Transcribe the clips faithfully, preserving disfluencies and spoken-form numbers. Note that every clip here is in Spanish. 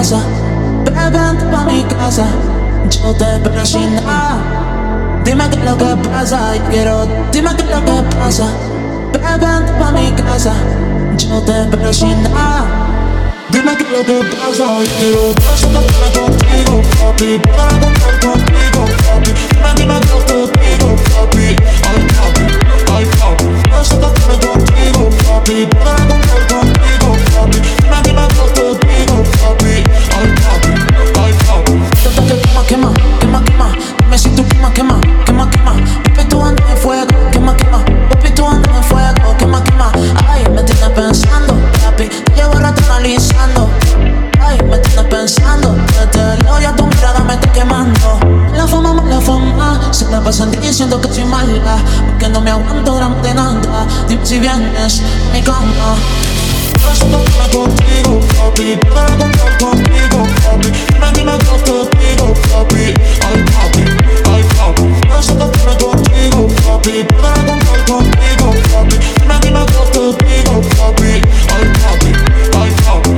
pasa? Ven, vente pa' mi casa, yo te espero sin nada. Dime qué es lo que pasa, yo quiero, dime qué es lo que pasa. Ven, vente pa' mi casa, yo te espero sin nada. Dime qué es lo que pasa, yo quiero despertarme contigo, papi, para contar contigo, papi. Dime, dime qué te digo, papi, ay papi, ay papi. Despertarme contigo, papi, para contar contigo, papi. Dime, dime qué te digo, papi, ay papi, ay papi. Total que quema, quema, quema, quema. Dime si tú quema, quema, quema, quema. Papi, tú andas en fuego, quema, quema. Papi, tú andas en fuego, quema, quema. Ay, me tienes pensando, papi, te llevo rato analizando. Ay, me tienes pensando, desde lejos ya tu mirada me está quemando. La fama, la fama, se la pasan diciendo que soy mala, porque no me aguanto grande nada. Dime si vienes a mi cama. Despertarme contigo, papi, para contar contigo, papi. Dime, dime qué te digo, papi, ay papi, ay papi. Despertarme contigo, papi, para contar contigo, papi. Dime, dime qué te digo, papi, ay papi, ay papi.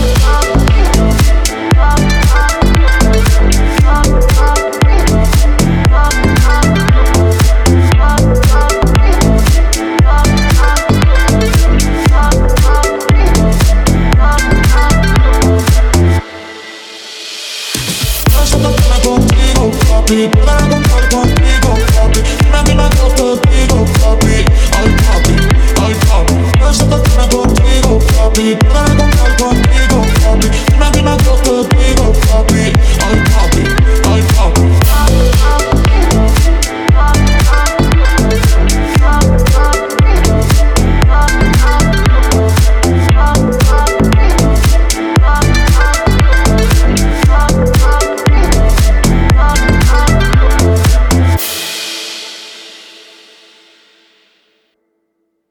Papi, para contar contigo, papi. Dime, dime qué te digo, papi, ay papi, ay papi. Despertarme contigo, papi, para contar contigo.